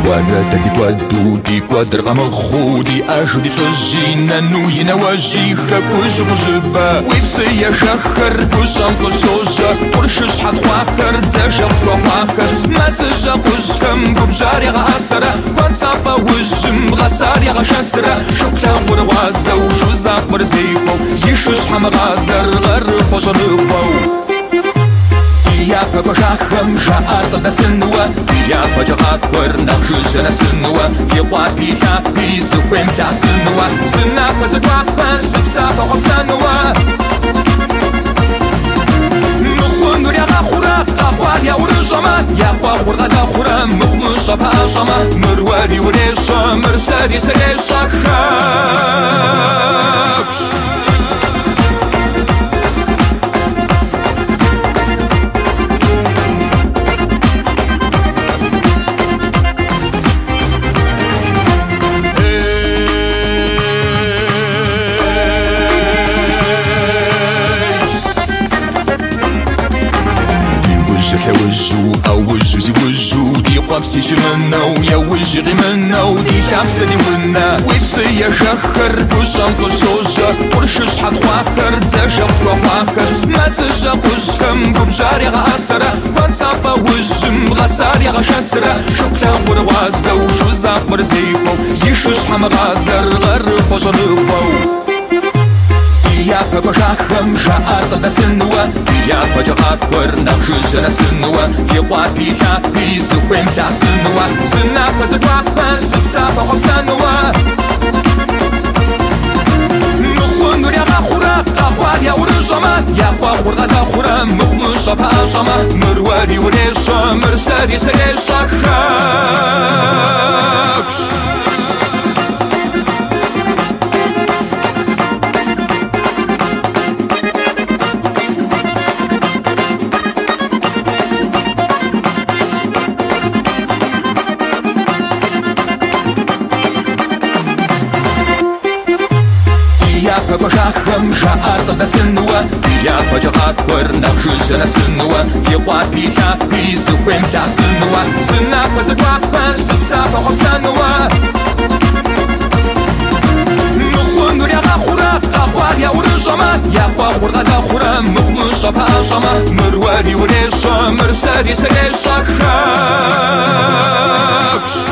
وراتك ودودي قدر مخودي أجدي سجينا نوينا وجيخك وجب جبا ويبسي شخر كشم كشوجة ورشش حد خواخر تزاجب خواخر ما سجا قشم بجاري غاسرة كون صابا وجم غساري غشسرة شكلا وروازة وجوزا ورزيبو يشوش حم غازر غر خجربو يا بجاخم شعرت بسنوة يا بجاخ برناخ جرسنوة يواتي حبي زوين تاسنوة سنا بزقوا بزبسا بخبسنوة مخون يا غخورة غخوار يا ورجما يا غخور غخورة مخمش بهجما مرواري وريشة مرسالي سريشة خاكش وجو أو وجو زي وجو دي قابسي جمنا ويا وجري منا ودي خمسة دي ونا ويبسي يا شخر كوشام كوشوجة ورشش حد خواخر تزاجة خواخر ما سجا قشم بجاري غاسرة كون صابا وجم غساري غشسرة شكلا وروازة وجوزا ورزيبو يشوش حم غازر غر خجربو يا بجاخم شعرت بسنوة يا بجاخ برناخ جرسنوة يواتي حبي زوين تاسنوة سنا بزقوا بزبسا بخبسنوة مخون يا غخورة غخوار يا ورجما يا غخور غخورة مخمش بهجما مرواري وريشة مرسالي سريشة خاكش يا بجاخم شعرت بسنوة يا بجاخ برناخ جرسنوة يواتي حبي زوين تاسنوة سنا بزقوا بزبسا بخبسنوة مخون يا غخورة غخوار يا ورجما يا غخور غخورة مخمش بهجما مرواري وريشة مرسالي سريشة خاكش